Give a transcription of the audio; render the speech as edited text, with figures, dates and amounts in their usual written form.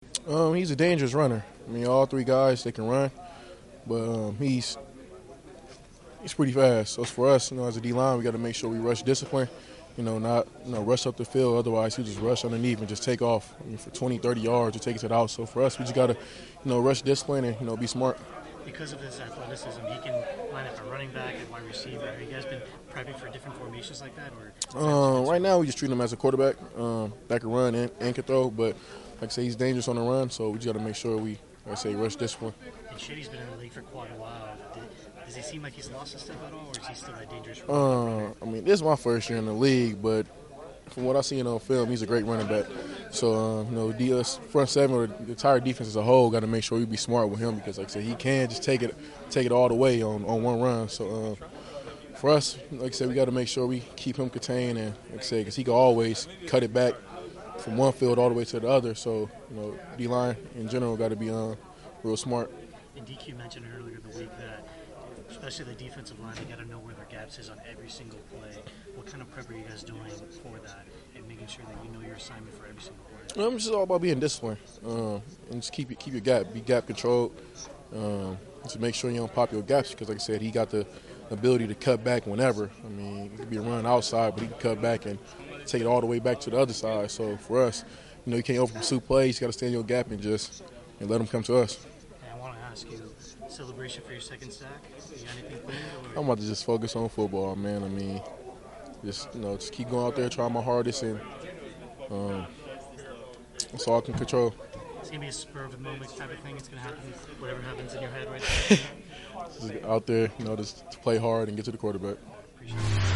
He's a dangerous runner. I mean, all three guys, they can run, but he's pretty fast. So for us, as a D-line, we got to make sure we rush discipline, not rush up the field. Otherwise, he'll just rush underneath and just take off for 20, 30 yards or take it to the house. So for us, we just got to, rush discipline and, be smart. Because of his athleticism, he can line up a running back and wide receiver. Have you guys been prepping for different formations like that? Or right now, we just treat him as a quarterback that can run and can throw. But like I say, he's dangerous on the run, so we just got to make sure we, rush discipline. And Shady's been in the league for quite a while. Does he seem like he's lost a step at all, or is he still that dangerous? This is my first year in the league, but from what I see on film, he's a great running back. So, front seven or the entire defense as a whole got to make sure we be smart with him because, like I said, he can just take it all the way on one run. So, for us, like I said, we got to make sure we keep him contained and, like I said, because he can always cut it back from one field all the way to the other. So, D-line in general got to be real smart. And DQ mentioned earlier in the week that especially the defensive line, they got to know where their gaps is on every single play. What kind of prep are you guys doing for that and making sure that you know your assignment for every single play? It's just all about being disciplined and just keep your gap, be gap controlled. Just make sure you don't pop your gaps because, like I said, he got the ability to cut back whenever. I mean, it could be a run outside, but he can cut back and take it all the way back to the other side. So for us, you can't over-pursue plays. You got to stay in your gap and let them come to us. And I want to ask you, celebration for your second sack? You got anything planned? I'm about to just focus on football, man. I mean, just keep going out there, trying my hardest, and that's all I can control. It's going to be a spur of the moment type of thing. It's going to happen, whatever happens in your head right now. Just out there, just to play hard and get to the quarterback. Appreciate it.